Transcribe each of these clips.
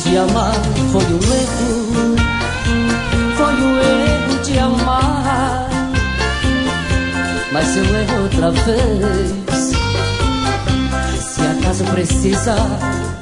Te amar foi um erro, foi um erro te amar. Mas se eu erro outra vez, se acaso precisar,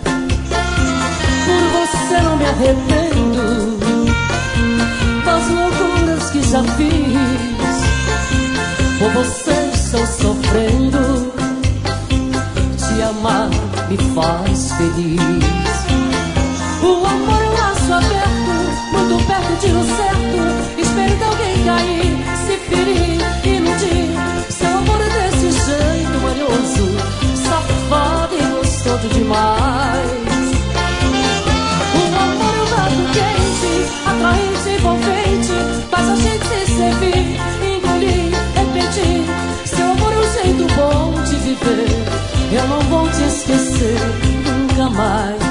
por você não me arrependo das loucuras que já fiz. Por você estou sofrendo, te amar me faz feliz. O amor é um laço aberto, muito perto, tiro certo. Esperando alguém cair, se ferir, iludir. Seu amor é desse jeito manhoso, safado e gostoso demais. O amor é um prato quente, atraente, envolvente, faz a gente se servir, engolir, repetir. Seu amor é um jeito bom de viver, eu não vou te esquecer nunca mais.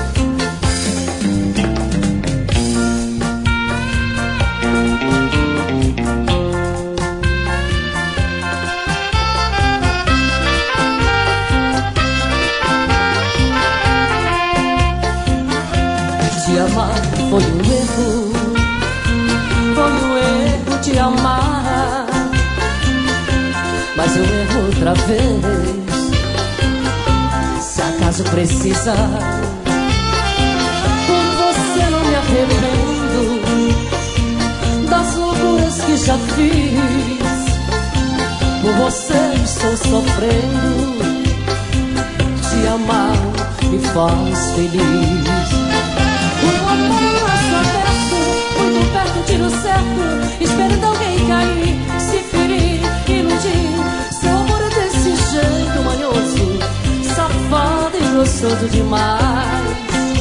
Te amar foi um erro, foi um erro te amar. Mas eu erro outra vez, se acaso precisar. Por você não me arrependo das loucuras que já fiz. Por você estou sofrendo, te amar me faz feliz. O amor é um laço aberto, muito perto, tiro certo. Esperando alguém cair, se ferir, iludir. Seu amor é desse jeito manhoso, safado e gostoso demais.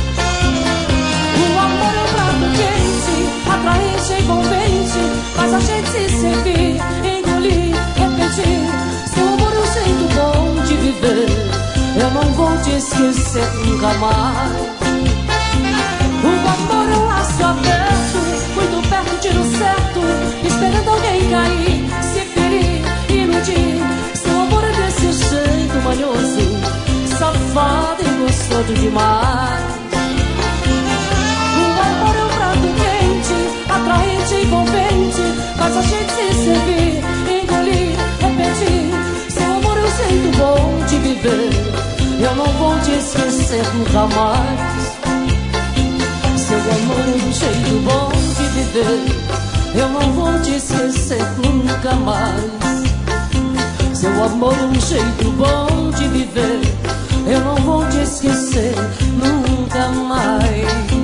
O amor é um prato quente, atraente, envolvente, faz a gente se servir, engolir, repetir. Seu amor é um jeito bom de viver, eu não vou te esquecer nunca mais. O amor é um laço aberto, muito perto, tiro certo. Esperando alguém cair, se ferir, iludir. Seu amor é desse jeito manhoso, safado e gostoso demais. O amor é um prato quente, atraente, envolvente, faz a gente se servir, engolir, repetir. Seu amor é um jeito bom de viver, eu não vou te esquecer nunca mais. Seu amor é um jeito bom de viver, eu não vou te esquecer nunca mais. Seu amor é um jeito bom de viver, eu não vou te esquecer nunca mais.